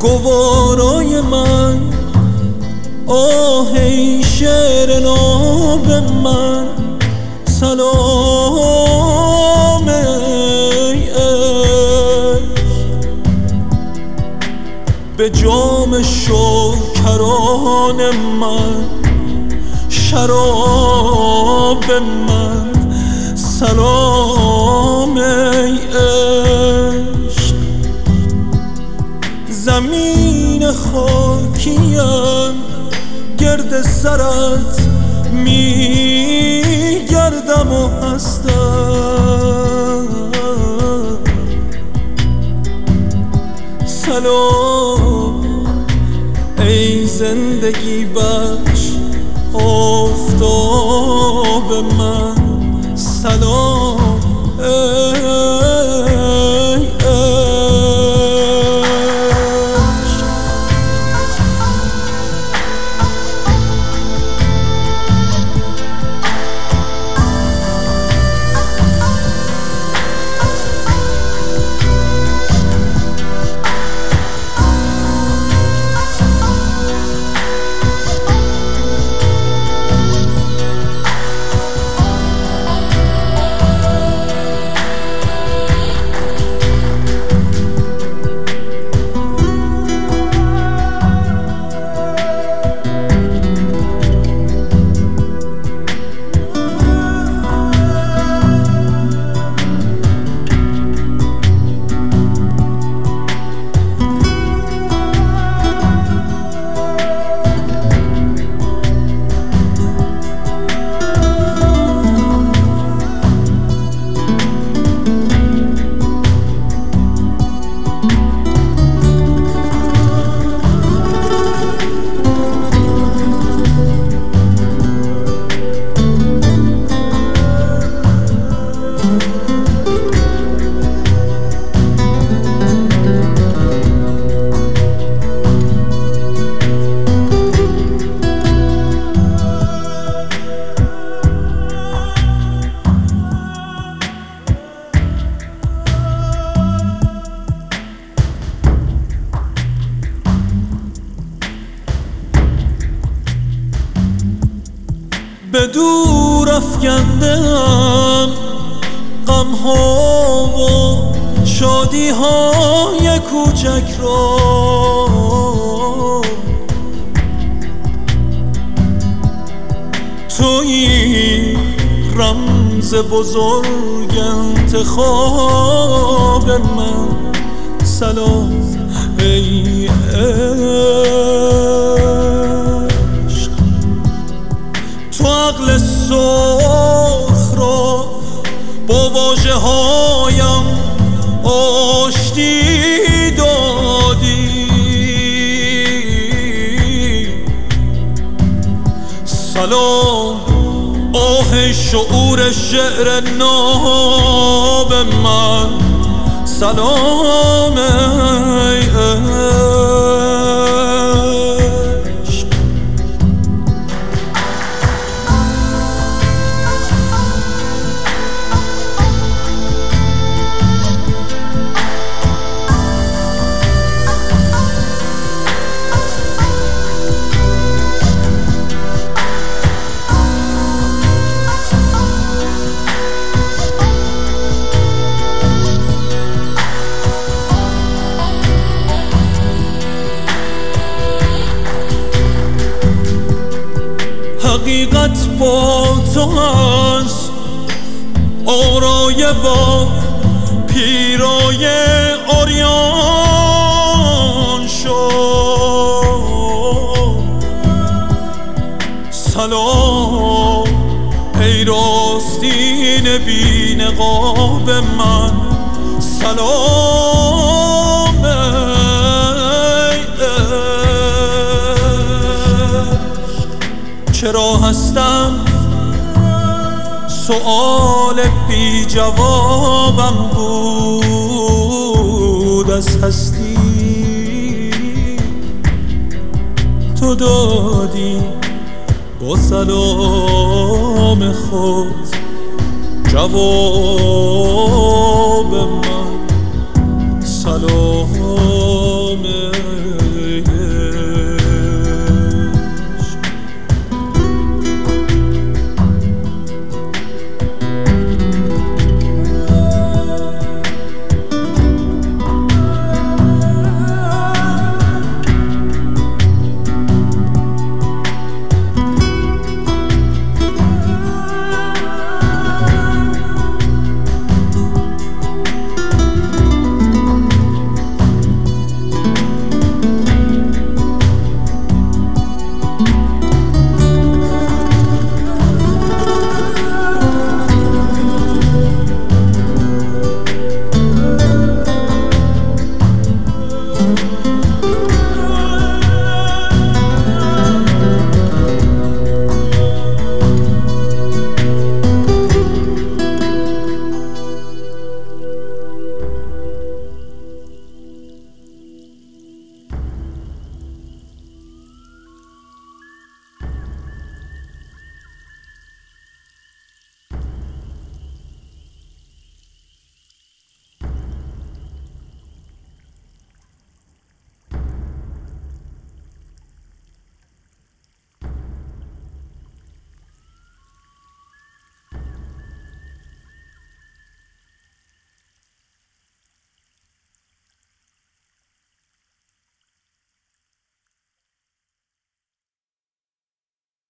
گوارای من، آه ای شعر ناب من، سلام ای عشق. به جام شکران من، شراب من، سلام ای عشق. زمین خاکیم گرد سرت میگردم و هستم. سلام ای زندگی بخش آفتاب من، سلام ای به دور افکندم غم ها و شادی های کوچک را، تویی رمز بزرگ انتخاب من، سلام ای عشق. تو عقل سرخ را با واژه هایم آشتی دادی، سلام آه شعور شعر ناب من، سلام ای عشق. حقیقت با تو هست، آرایه و پیرایه آریان شد، سلام ای راستین بی نقاب من، سلام ای عشق. چرا هستم سؤال بی جوابم بود از هستی، تو دادی با سلام خود جواب من، سلام